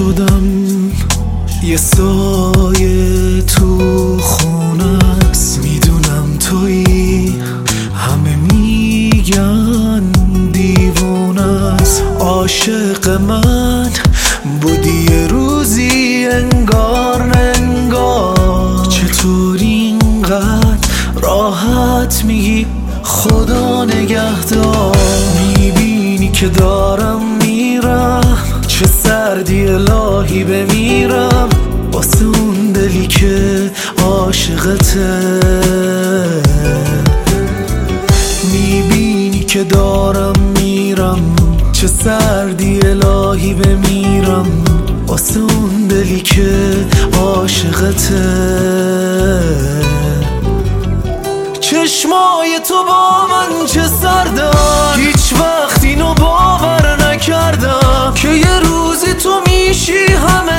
شدم یه سایه تو خونه است. میدونم تویی، همه میگن دیوونه است. عاشق من بودی یه روزی، انگار نه انگار. چطور اینقدر راحت میگی خدا نگهدار؟ میبینی که دارم میرم، چه سردی الهی بمیرم واسه اون دلی که عاشقته. میبینی که دارم میرم، چه سردی الهی بمیرم واسه اون دلی که عاشقته. چشمای تو با من چه سردن، هیچ وقت اینو باور نکردم که یه روزی تو میشی همه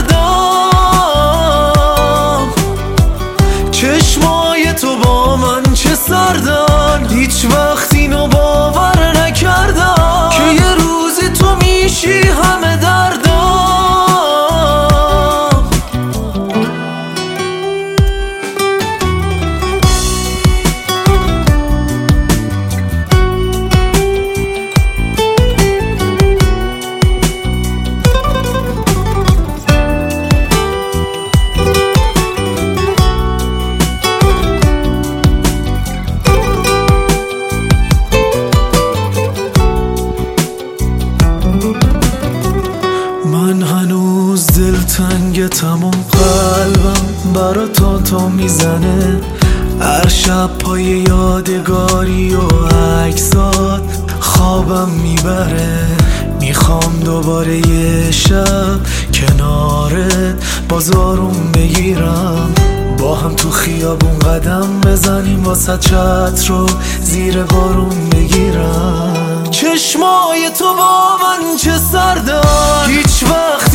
دردم. چشمای تو با من چه سردن، هیچ وقت اینو باور نکردم که یه روزی تو میشی همه دردم. من هنوز دلتنگتم و قلبم برا تو میزنه. هر شب پای یادگاری و عکسات خوابم میبره. میخوام دوباره یه شب کنارت بازارون بگیرم، با هم تو خیابون قدم بزنیم، واسه چتر رو زیر بارون بگیرم. چشمای تو با من چه سردن، هیچ وقت